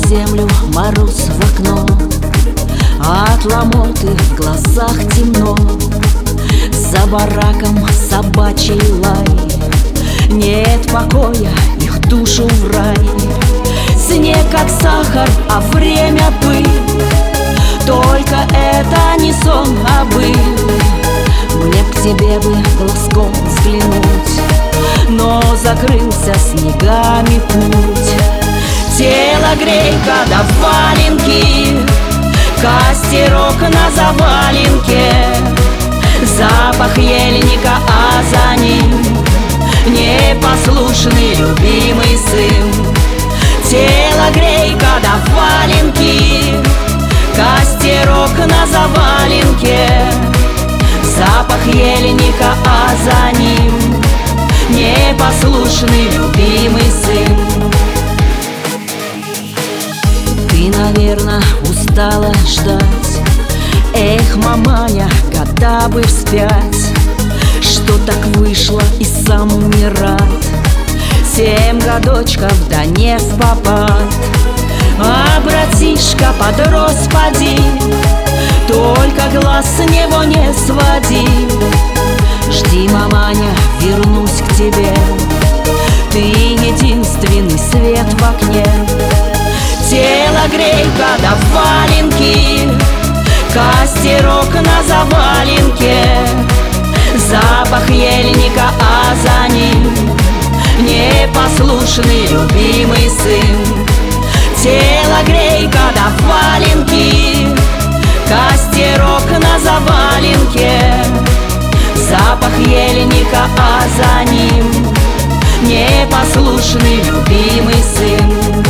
землю мороз в окно, от ломоты в глазах темно. За бараком собачий лай, нет покоя, их душу в рай. Снег как сахар, а время пыль, только это не сон, а быль. Мне к тебе бы глазком взглянуть, но закрылся снегами путь. Тело грей, когда в валенки, костерок на заваленке, запах ельника, а за ним непослушный любимый сын. Тело грей, когда в валенки, костерок на заваленке, запах ельника, а за ним непослушный любимый сын. Ты, наверно, устала ждать, эх, маманя, когда бы вспять, что так вышло и сам не рад. 7 годочков, да не впопад, а братишка подрос, поди, только глаз с него не своди. Жди, маманя, вернусь к тебе, ты единственный свет в окне. Тело грей, когда в валенки, костерок на заваленке, запах ельника, а за ним непослушный любимый сын. Тело грей, когда в валенки, костерок на заваленке, запах ельника, а за ним непослушный любимый сын.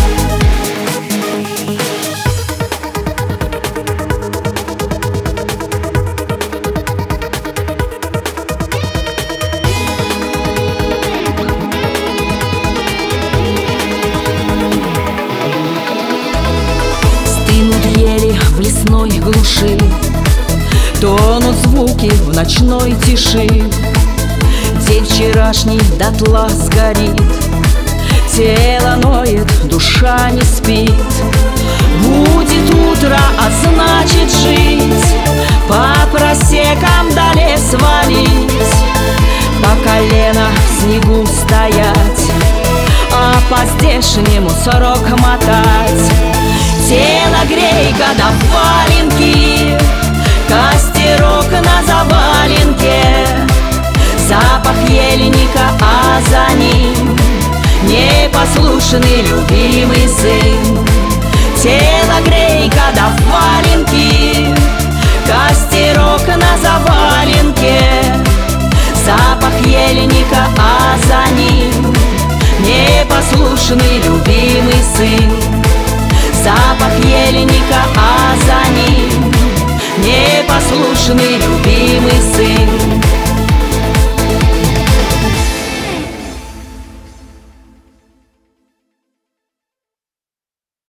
В лесной глуши тонут звуки в ночной тиши. День вчерашний дотла сгорит, тело ноет, душа не спит. Будет утро, а значит жить, по просекам до лес валить, по колено в снегу стоять, а по здешнему срок мотать. Тело грей, когда в валенки, костерок на заваленке, запах ельника, а за ним непослушный любимый сын. Тело грей, когда в валенки, костерок на заваленке, запах ельника, а за ним непослушный любимый сын. Запах ельника, а